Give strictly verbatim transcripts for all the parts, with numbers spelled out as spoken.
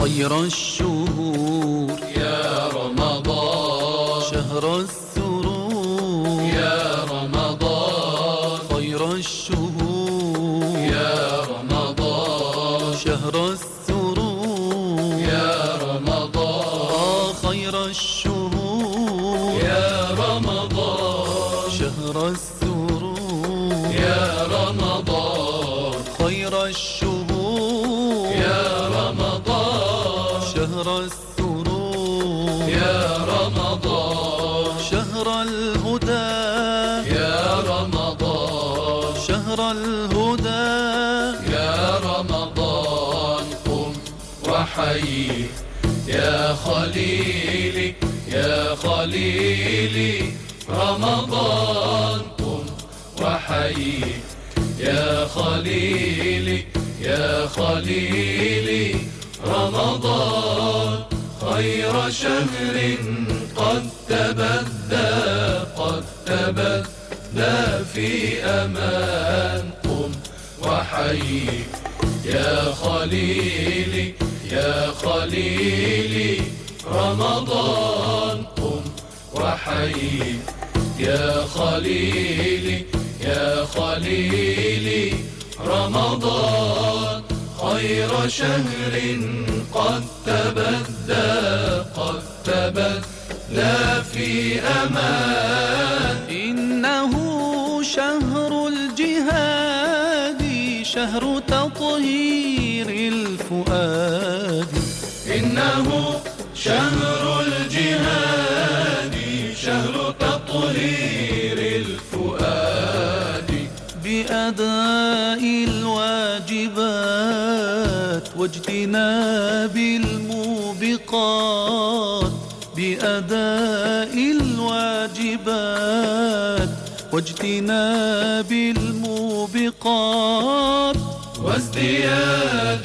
خير الشهور يا رمضان، شهر السرور يا رمضان، خير الشهور يا رمضان، شهر السرور يا رمضان، خير الشهور يا رمضان، شهر السرور يا رمضان، خير الشهور يا رمضان، شهر السرور يا رمضان، شهر الهدى يا رمضان، شهر الهدى يا رمضان. قم وحيي يا خليلي، يا خليلي رمضان. قم وحيي يا خليلي، يا خليلي رمضان. خير شهر قد تبدى، قد تبدى في أمان. قم وحيي يا خليلي، يا خليلي رمضان. قم وحيي يا خليلي، يا خليلي رمضان. خير شهر قد تبدى، قد تبدى في أمان. إنه شهر الجهاد، شهر تطهير الفؤاد. إنه شهر الجهاد، شهر تطهير الفؤاد. بأداء الواجبات واجتناب الموبقات، بأداء الواجبات واجتناب الموبقات، وازدياد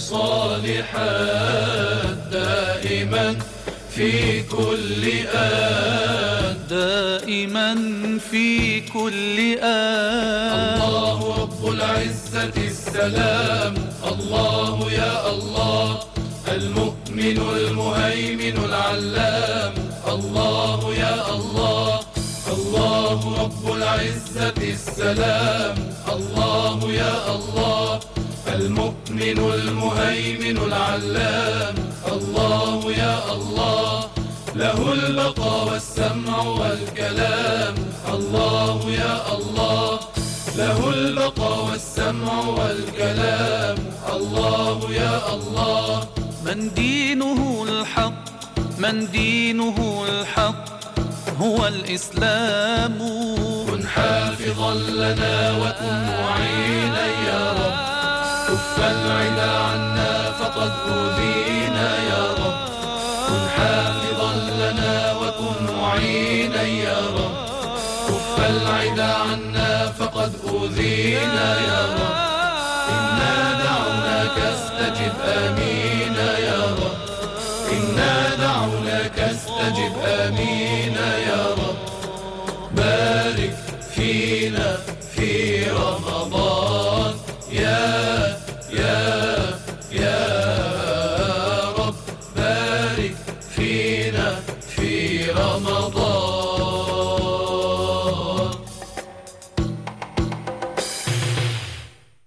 الصالحات دائما في كل آن، دائما في كل آن. الله رب العزة السلام، الله يا الله المؤمن المهيمن العلام. الله يا الله، الله رب العزة السلام، الله يا الله المؤمن المهيمن العلام. الله يا الله له البقاء والسمع والكلام. الله يا الله له البقاء والسمع والكلام. الله يا الله من دينه الحق، من دينه الحق هو الإسلام. كن حافظا لنا وكن معينا يا رب، كف العدا عنا فقد أوذينا يا رب. كن حافظا لنا وكن معينا يا رب، كف العدا عنا فقد أوذينا يا